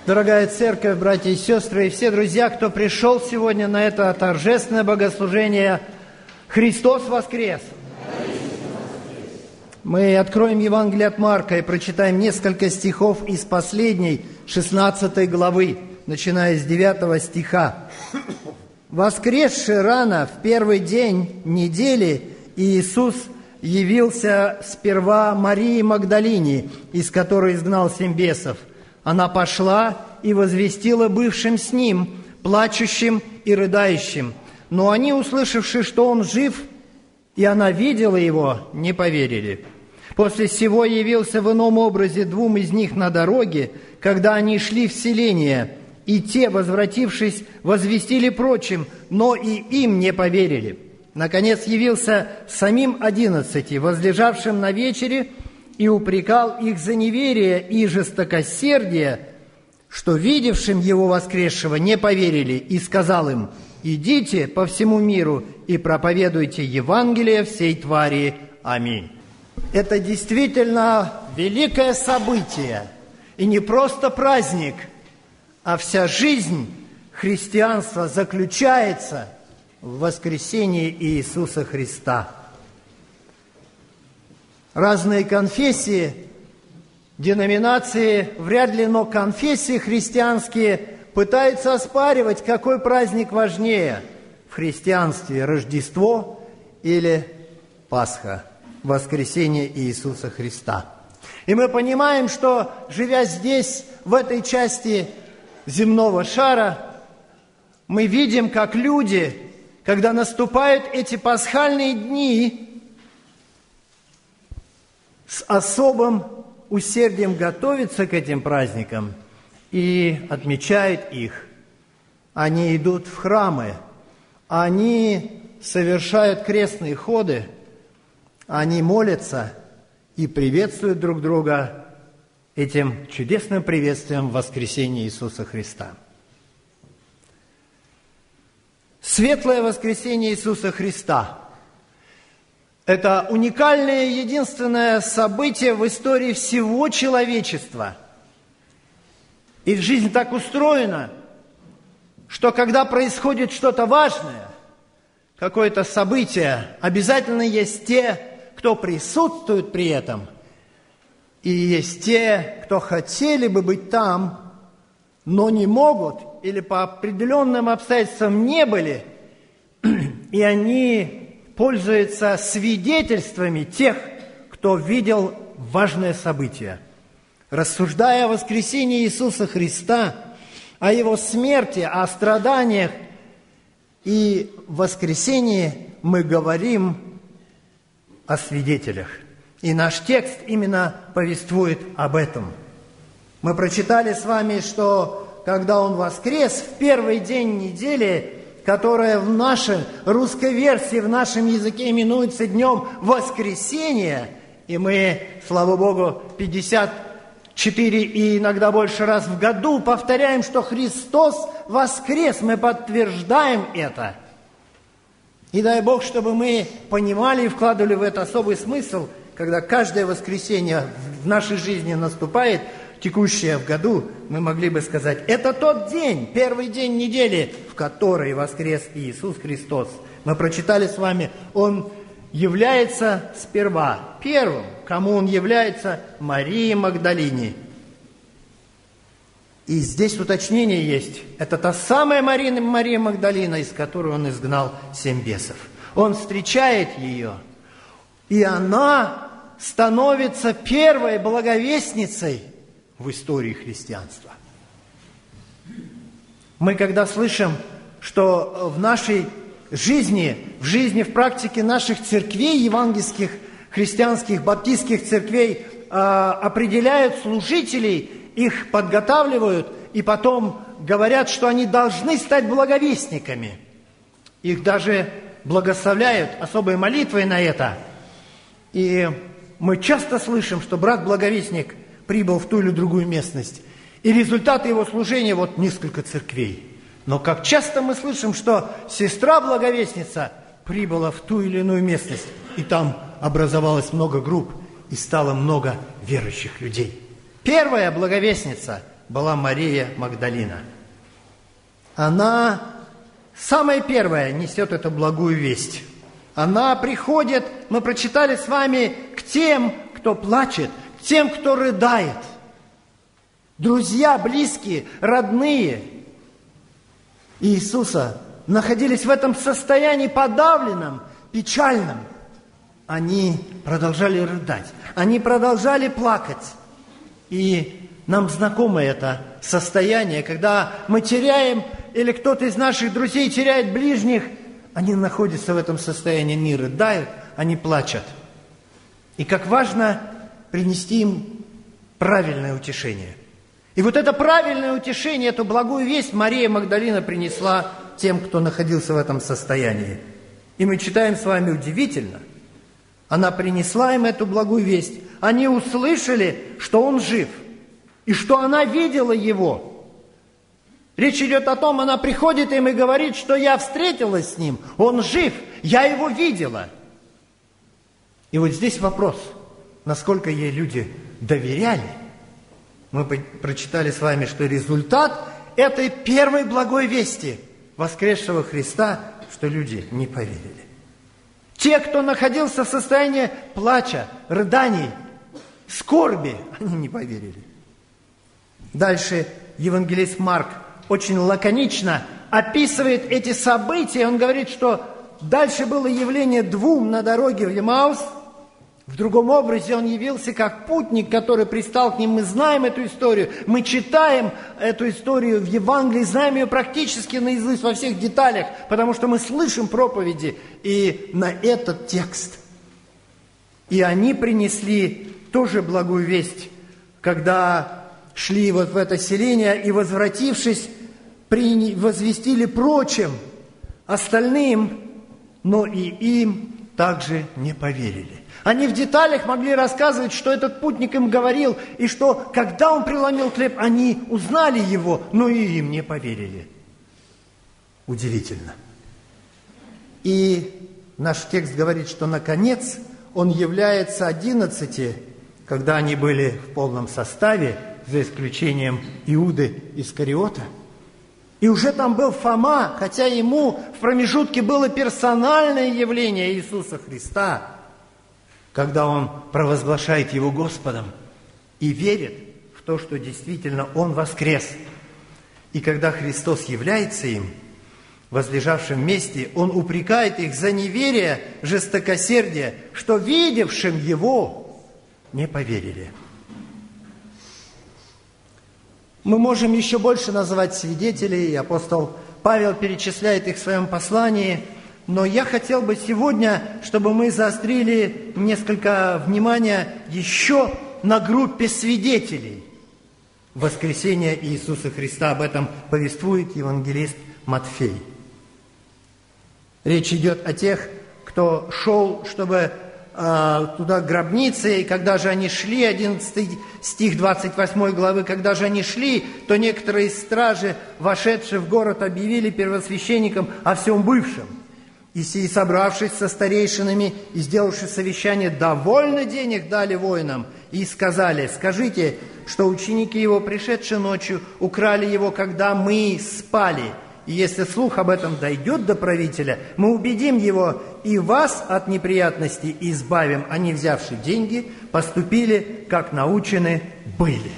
Дорогая церковь, братья и сестры, и все друзья, кто пришел сегодня на это торжественное богослужение, Христос воскрес! Мы откроем Евангелие от Марка и прочитаем несколько стихов из последней, 16 главы, начиная с 9 стиха. «Воскресший рано, в первый день недели, Иисус явился сперва Марии Магдалине, из которой изгнал 7 бесов. Она пошла и возвестила бывшим с ним, плачущим и рыдающим. Но они, услышавши, что он жив, и она видела его, не поверили. После сего явился в ином образе 2 из них на дороге, когда они шли в селение, и те, возвратившись, возвестили прочим, но и им не поверили. Наконец явился самим 11, возлежавшим на вечере, и упрекал их за неверие и жестокосердие, что видевшим его воскресшего не поверили, и сказал им: «Идите по всему миру и проповедуйте Евангелие всей твари. Аминь». Это действительно великое событие, и не просто праздник, а вся жизнь христианства заключается в воскресении Иисуса Христа. Разные конфессии, деноминации, вряд ли, но конфессии христианские пытаются оспаривать, какой праздник важнее в христианстве: Рождество или Пасха, воскресение Иисуса Христа. И мы понимаем, что, живя здесь, в этой части земного шара, мы видим, как люди, когда наступают эти пасхальные дни, с особым усердием готовятся к этим праздникам и отмечают их. Они идут в храмы, они совершают крестные ходы, они молятся и приветствуют друг друга этим чудесным приветствием воскресения Иисуса Христа. Светлое воскресение Иисуса Христа – это уникальное, единственное событие в истории всего человечества. И жизнь так устроена, что когда происходит что-то важное, какое-то событие, обязательно есть те, кто присутствует при этом, и есть те, кто хотели бы быть там, но не могут или по определенным обстоятельствам не были, и они пользуются свидетельствами тех, кто видел важное событие. Рассуждая о воскресении Иисуса Христа, о Его смерти, о страданиях и воскресении, мы говорим о свидетелях. И наш текст именно повествует об этом. Мы прочитали с вами, что когда Он воскрес в первый день недели, которая в нашей русской версии, в нашем языке именуется днем воскресения, и мы, слава Богу, 54 и иногда больше раз в году повторяем, что Христос воскрес, мы подтверждаем это. И дай Бог, чтобы мы понимали и вкладывали в это особый смысл, когда каждое воскресенье в нашей жизни наступает, текущее в году, мы могли бы сказать: это тот день, первый день недели, в который воскрес Иисус Христос. Мы прочитали с вами, Он является сперва первым, кому Он является: Марии Магдалине. И здесь уточнение есть. Это та самая Мария Магдалина, из которой Он изгнал 7 бесов. Он встречает ее, и она становится первой благовестницей в истории христианства. Мы когда слышим, что в нашей жизни, в практике наших церквей, евангельских, христианских, баптистских церквей, определяют служителей, их подготавливают, и потом говорят, что они должны стать благовестниками. Их даже благословляют особой молитвой на это. И мы часто слышим, что брат-благовестник прибыл в ту или другую местность, и результаты его служения вот несколько церквей. Но как часто мы слышим, что сестра-благовестница прибыла в ту или иную местность, и там образовалось много групп, и стало много верующих людей. Первая благовестница была Мария Магдалина. Она самая первая несет эту благую весть. Она приходит, мы прочитали с вами, к тем, кто плачет, к тем, кто рыдает. Друзья, близкие, родные Иисуса находились в этом состоянии подавленном, печальном. Они продолжали рыдать, они продолжали плакать. И нам знакомо это состояние, когда мы теряем, или кто-то из наших друзей теряет ближних, они находятся в этом состоянии, они рыдают, они плачут. И как важно принести им правильное утешение. И вот это правильное утешение, эту благую весть Мария Магдалина принесла тем, кто находился в этом состоянии. И мы читаем с вами удивительно. Она принесла им эту благую весть. Они услышали, что он жив, и что она видела его. Речь идет о том, она приходит им и говорит, что я встретилась с ним, он жив, я его видела. И вот здесь вопрос, насколько ей люди доверяли. Мы прочитали с вами, что результат этой первой благой вести воскресшего Христа, что люди не поверили. Те, кто находился в состоянии плача, рыданий, скорби, они не поверили. Дальше евангелист Марк очень лаконично описывает эти события. Он говорит, что дальше было явление двум на дороге в Емаус. В другом образе он явился как путник, который пристал к ним. Мы знаем эту историю, мы читаем эту историю в Евангелии, знаем ее практически наизусть во всех деталях, потому что мы слышим проповеди и на этот текст. И они принесли тоже благую весть, когда шли вот в это селение и, возвратившись, возвестили прочим, остальным, но и им также не поверили. Они в деталях могли рассказывать, что этот путник им говорил, и что, когда он преломил хлеб, они узнали его, но и им не поверили. Удивительно. И наш текст говорит, что, наконец, он является 11, когда они были в полном составе, за исключением Иуды Искариота. И уже там был Фома, хотя ему в промежутке было персональное явление Иисуса Христа, когда он провозглашает его Господом и верит в то, что действительно он воскрес. И когда Христос является им, возлежавшим вместе, он упрекает их за неверие, жестокосердие, что видевшим его не поверили. Мы можем еще больше называть свидетелей, апостол Павел перечисляет их в своем послании, но я хотел бы сегодня, чтобы мы заострили несколько внимания еще на группе свидетелей воскресения Иисуса Христа. Об этом повествует евангелист Матфей. Речь идет о тех, кто шел, чтобы туда к гробнице, и когда же они шли, 11 стих 28 главы, когда же они шли, то некоторые из стражи, вошедшие в город, объявили первосвященникам о всем бывшем. И сии, собравшись со старейшинами и сделавши совещание, довольно денег дали воинам, и сказали: скажите, что ученики его, пришедшие ночью, украли его, когда мы спали. И если слух об этом дойдет до правителя, мы убедим его и вас от неприятностей избавим. Они, взявши деньги, поступили, как научены были.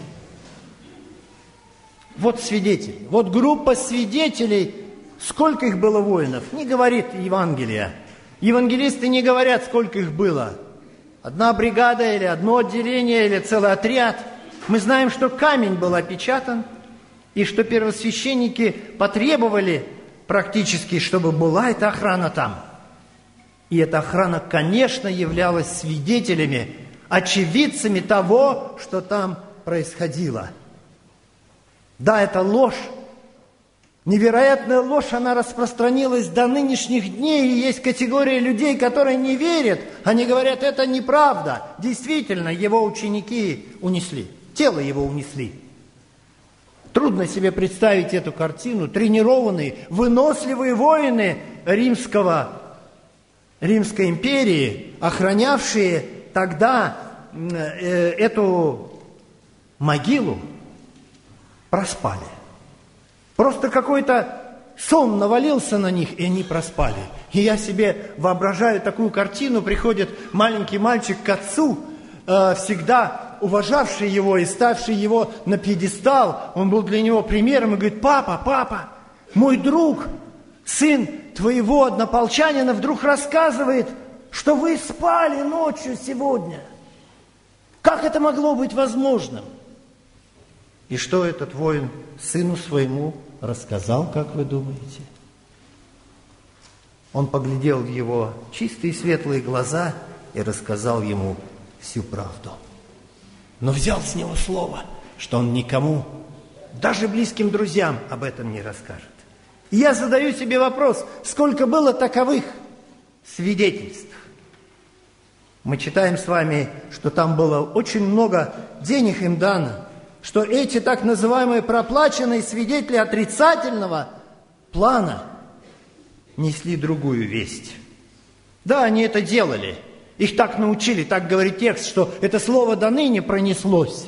Вот свидетели, вот группа свидетелей. Сколько их было воинов? Не говорит Евангелие. Евангелисты не говорят, сколько их было. Одна бригада или одно отделение, или целый отряд. Мы знаем, что камень был опечатан, и что первосвященники потребовали практически, чтобы была эта охрана там. И эта охрана, конечно, являлась свидетелями, очевидцами того, что там происходило. Да, это ложь. Невероятная ложь, она распространилась до нынешних дней, и есть категория людей, которые не верят. Они говорят, это неправда. Действительно, его ученики унесли, тело его унесли. Трудно себе представить эту картину. Тренированные, выносливые воины Римской империи, охранявшие тогда эту могилу. проспали. Просто какой-то сон навалился на них, и они проспали. И я себе воображаю такую картину: приходит маленький мальчик к отцу, всегда уважавший его и ставший его на пьедестал. Он был для него примером и говорит: папа, папа, мой друг, сын твоего однополчанина вдруг рассказывает, что вы спали ночью сегодня. Как это могло быть возможным? И что этот воин сыну своему рассказал, как вы думаете? Он поглядел в его чистые светлые глаза и рассказал ему всю правду. Но взял с него слово, что он никому, даже близким друзьям, об этом не расскажет. И я задаю себе вопрос: сколько было таковых свидетельств? Мы читаем с вами, что там было очень много денег им дано, что эти так называемые проплаченные свидетели отрицательного плана несли другую весть. Да, они это делали. Их так научили, так говорит текст, что это слово до ныне пронеслось.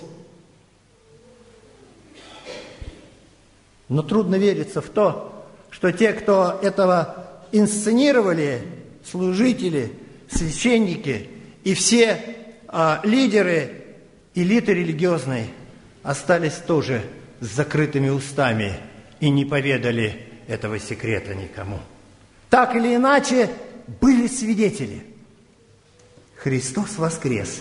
Но трудно вериться в то, что те, кто этого инсценировали, служители, священники и все лидеры элиты религиозной, остались тоже с закрытыми устами и не поведали этого секрета никому. Так или иначе, были свидетели. Христос воскрес.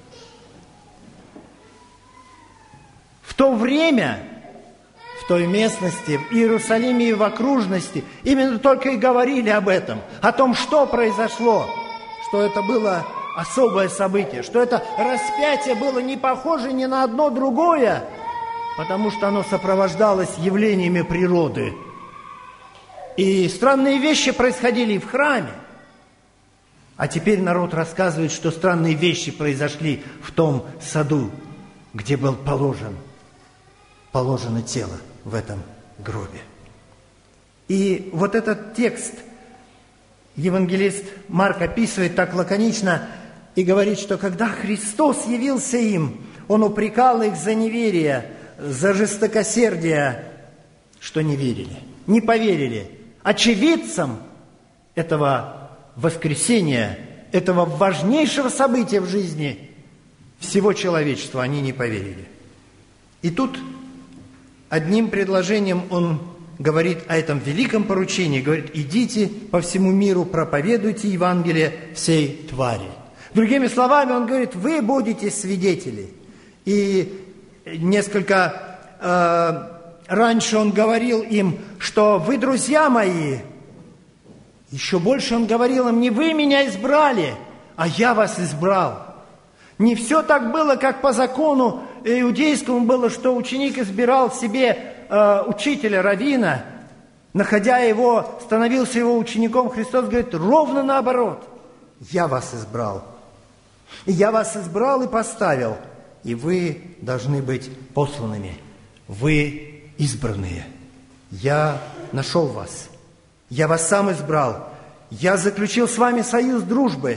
В то время, в той местности, в Иерусалиме и в окружности, именно только и говорили об этом, о том, что произошло, что это было особое событие, что это распятие было не похоже ни на одно другое, потому что оно сопровождалось явлениями природы. И странные вещи происходили и в храме. А теперь народ рассказывает, что странные вещи произошли в том саду, где было положено тело в этом гробе. И вот этот текст евангелист Марк описывает так лаконично и говорит, что когда Христос явился им, Он упрекал их за неверие, за жестокосердие, что не верили, не поверили. Очевидцам этого воскресения, этого важнейшего события в жизни всего человечества они не поверили. И тут одним предложением Он говорит о этом великом поручении, говорит: идите по всему миру, проповедуйте Евангелие всей твари. Другими словами, Он говорит: вы будете свидетели. И несколько раньше Он говорил им, что вы друзья мои. Еще больше Он говорил им: не вы меня избрали, а я вас избрал. Не все так было, как по закону иудейскому было, что ученик избирал себе учителя, раввина, находя его, становился его учеником. Христос говорит ровно наоборот: я вас избрал. И я вас избрал и поставил, и вы должны быть посланными. Вы избранные. Я нашел вас. Я вас сам избрал. Я заключил с вами союз дружбы.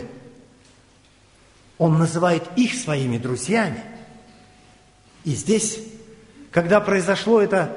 Он называет их своими друзьями. И здесь, когда произошло эта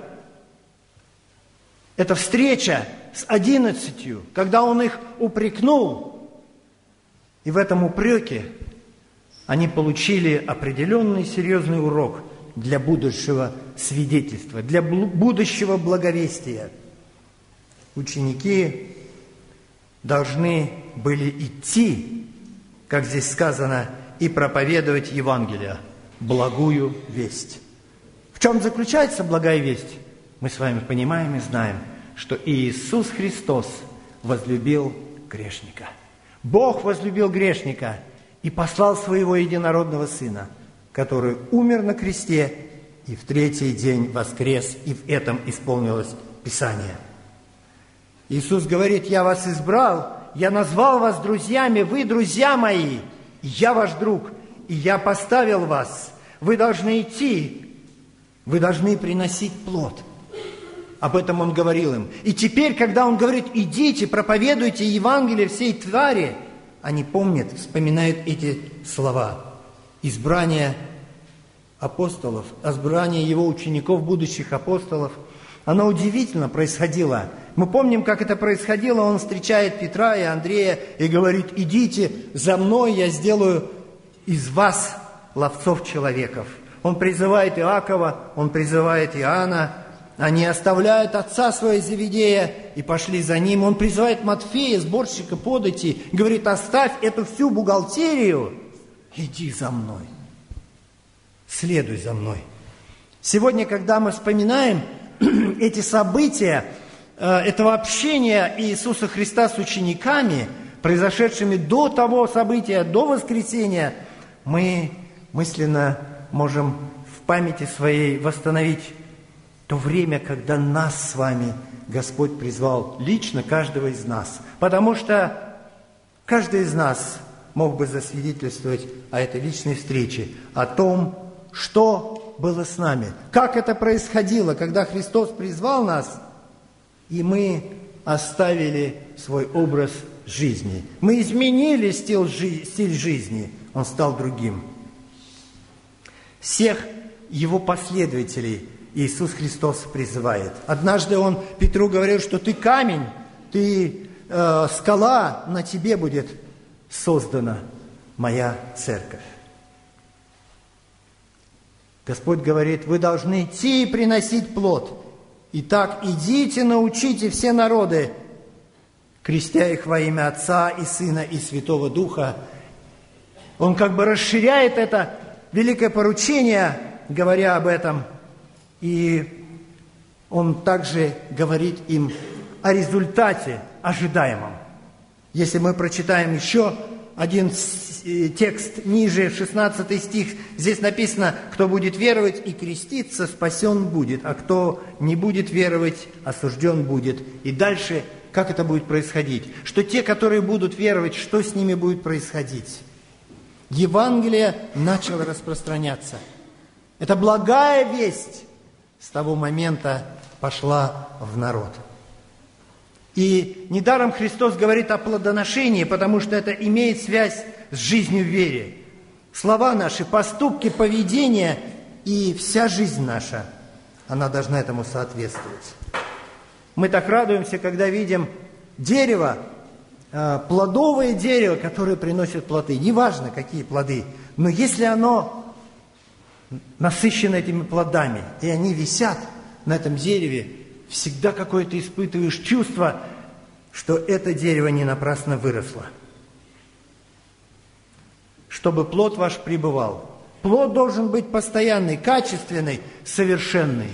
встреча с 11, когда Он их упрекнул, и в этом упреке они получили определенный серьезный урок для будущего свидетельства, для будущего благовестия. Ученики должны были идти, как здесь сказано, и проповедовать Евангелие, благую весть. В чем заключается благая весть? Мы с вами понимаем и знаем, что Иисус Христос возлюбил грешника. Бог возлюбил грешника и послал Своего единородного Сына, который умер на кресте и в третий день воскрес, и в этом исполнилось Писание. Иисус говорит: я вас избрал, я назвал вас друзьями, вы друзья мои, и я ваш друг, и я поставил вас. Вы должны идти, вы должны приносить плод. Об этом Он говорил им. И теперь, когда Он говорит: идите, проповедуйте Евангелие всей твари, они помнят, вспоминают эти слова. Избрание апостолов, избрание его учеников, будущих апостолов, оно удивительно происходило. Мы помним, как это происходило. Он встречает Петра и Андрея и говорит: идите за мной, я сделаю из вас ловцов человеков. Он призывает Иакова, он призывает Иоанна. Они оставляют отца своего Зеведея и пошли за ним. Он призывает Матфея, сборщика подати, говорит: оставь эту всю бухгалтерию, иди за мной, следуй за мной. Сегодня, когда мы вспоминаем эти события, этого общения Иисуса Христа с учениками, произошедшими до того события, до воскресения, мы мысленно можем в памяти своей восстановить то время, когда нас с вами Господь призвал лично, каждого из нас. Потому что каждый из нас мог бы засвидетельствовать о этой личной встрече, о том, что было с нами, как это происходило, когда Христос призвал нас, и мы оставили свой образ жизни. Мы изменили стиль жизни, он стал другим. Всех его последователей Иисус Христос призывает. Однажды Он Петру говорил, что ты камень, ты скала, на тебе будет создана моя церковь. Господь говорит: вы должны идти и приносить плод. Итак, идите, научите все народы, крестя их во имя Отца и Сына и Святого Духа. Он как бы расширяет это великое поручение, говоря об этом. И Он также говорит им о результате ожидаемом. Если мы прочитаем еще один текст ниже, 16 стих, здесь написано: кто будет веровать и креститься, спасен будет, а кто не будет веровать, осужден будет. И дальше, как это будет происходить? Что те, которые будут веровать, что с ними будет происходить? Евангелие начало распространяться. Это благая весть с того момента пошла в народ. И недаром Христос говорит о плодоношении, потому что это имеет связь с жизнью в вере. Слова наши, поступки, поведение и вся жизнь наша, она должна этому соответствовать. Мы так радуемся, когда видим дерево, плодовое дерево, которое приносит плоды. Неважно, какие плоды, но если оно насыщено этими плодами, и они висят на этом дереве, всегда какое-то испытываешь чувство, что это дерево не напрасно выросло. Чтобы плод ваш пребывал. Плод должен быть постоянный, качественный, совершенный.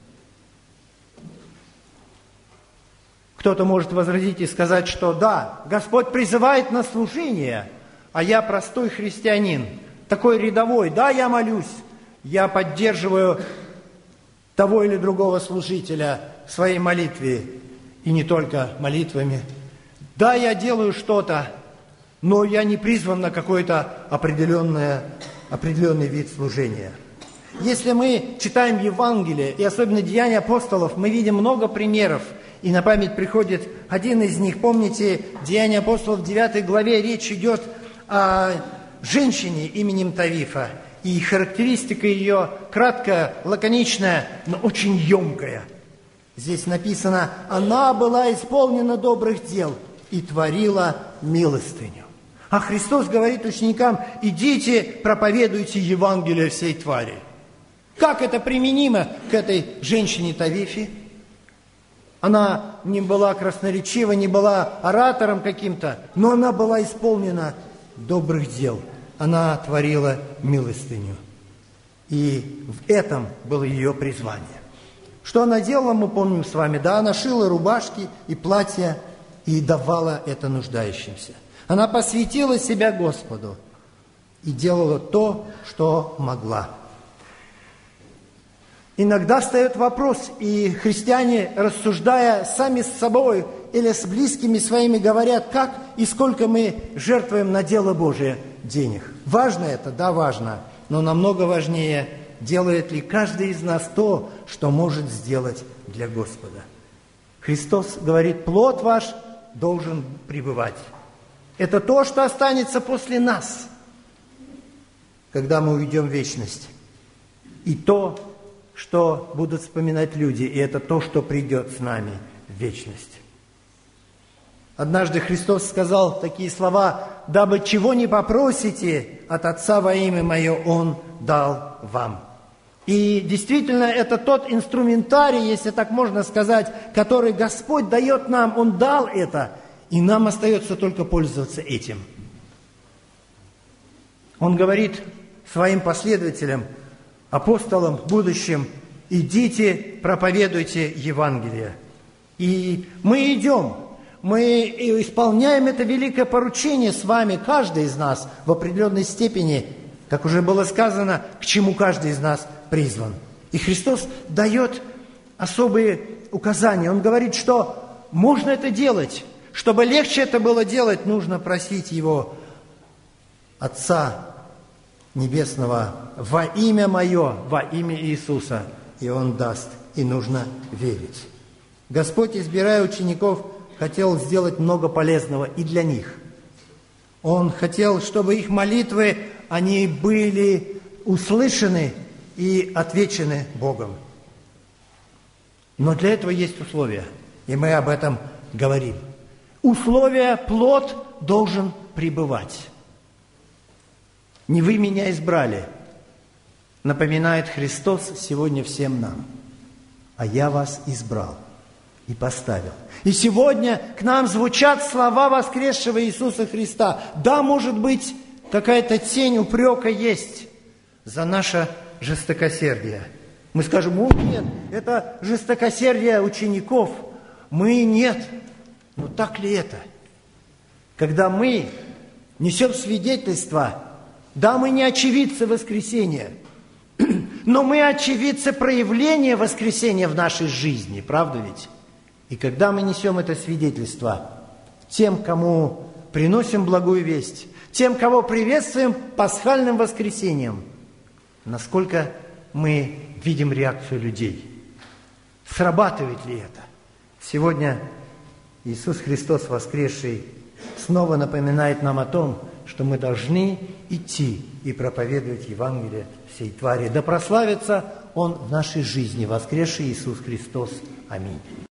Кто-то может возразить и сказать, что да, Господь призывает на служение, а я простой христианин, такой рядовой. Да, я молюсь, я поддерживаю того или другого служителя в своей молитве, и не только молитвами. Да, я делаю что-то, но я не призван на какой-то определенный вид служения. Если мы читаем Евангелие, и особенно Деяния апостолов, мы видим много примеров, и на память приходит один из них. Помните, Деяния апостолов в 9 главе речь идет о женщине именем Тавифа, и характеристика ее краткая, лаконичная, но очень емкая. Здесь написано: она была исполнена добрых дел и творила милостыню. А Христос говорит ученикам: идите, проповедуйте Евангелие всей твари. Как это применимо к этой женщине Тавифе? Она не была красноречива, не была оратором каким-то, но она была исполнена добрых дел. Она творила милостыню. И в этом было ее призвание. Что она делала, мы помним с вами. Да, она шила рубашки и платья и давала это нуждающимся. Она посвятила себя Господу и делала то, что могла. Иногда встает вопрос, и христиане, рассуждая сами с собой или с близкими своими, говорят, как и сколько мы жертвуем на дело Божие денег. Важно это? Да, важно. Но намного важнее, делает ли каждый из нас то, что может сделать для Господа. Христос говорит: плод ваш должен пребывать. Это то, что останется после нас, когда мы уйдем в вечность. и то, что будут вспоминать люди, и это то, что придет с нами в вечность. Однажды Христос сказал такие слова: «Дабы чего не попросите от Отца во имя Мое, Он дал вам». И действительно, это тот инструментарий, если так можно сказать, который Господь дает нам. Он дал это, и нам остается только пользоваться этим. Он говорит своим последователям, апостолам будущим: идите, проповедуйте Евангелие. И мы идем, мы исполняем это великое поручение с вами, каждый из нас в определенной степени, как уже было сказано, к чему каждый из нас призван. И Христос дает особые указания. Он говорит, что можно это делать. Чтобы легче это было делать, нужно просить Его, Отца Небесного, во имя Мое, во имя Иисуса, и Он даст, и нужно верить. Господь, избирая учеников, хотел сделать много полезного и для них. Он хотел, чтобы их молитвы, они были услышаны и отвечены Богом. Но для этого есть условия, и мы об этом говорим. Условие: плод должен пребывать. Не вы меня избрали, напоминает Христос сегодня всем нам, а я вас избрал и поставил. И сегодня к нам звучат слова воскресшего Иисуса Христа. Да, может быть, какая-то тень упрека есть за наше жестокосердие. Мы скажем: о, нет, это жестокосердие учеников. Мы нет. Но так ли это? Когда мы несем свидетельство, да, мы не очевидцы воскресения, но мы очевидцы проявления воскресения в нашей жизни, правда ведь? И когда мы несем это свидетельство тем, кому приносим благую весть, тем, кого приветствуем пасхальным воскресением, насколько мы видим реакцию людей? Срабатывает ли это? Сегодня Иисус Христос воскресший снова напоминает нам о том, что мы должны идти и проповедовать Евангелие всей твари. Да прославится Он в нашей жизни, воскресший Иисус Христос. Аминь.